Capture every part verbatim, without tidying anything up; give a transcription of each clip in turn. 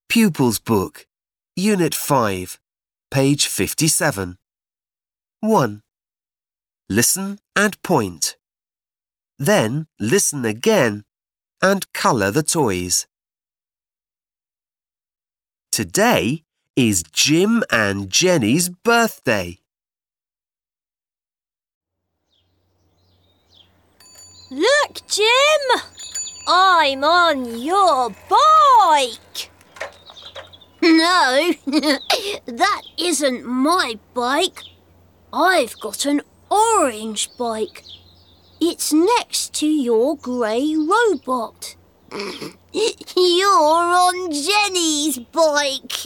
Pupils Book, Unit five, page fifty-seven. one. Listen and point. Then listen again and colour the toys. Today is Jim and Jenny's birthday. Look, Jim! I'm on your bike! No, that isn't my bike. I've got an orange bike. It's next to your grey robot. You're on Jenny's bike.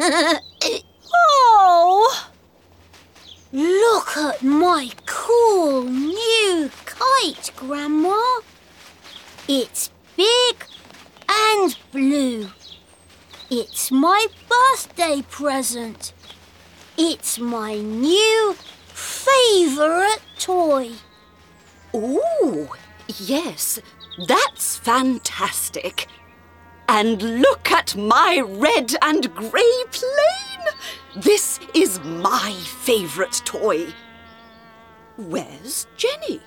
Oh! Look at my cool new kite, Grandma. It's big and blue. It's my birthday present. It's my new favourite toy. Ooh, yes, that's fantastic. And look at my red and grey plane. This is my favourite toy. Where's Jenny?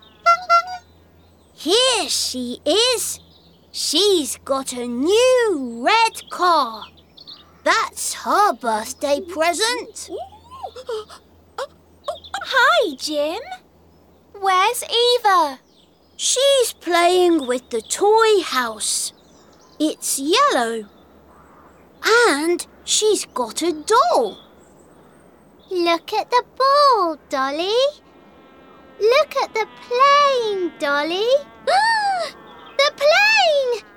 Here she is. She's got a new red car. That's her birthday present. Hi, Jim. Where's Eva? She's playing with the toy house. It's yellow. And she's got a doll. Look at the ball, Dolly. Look at the plane, Dolly. The plane!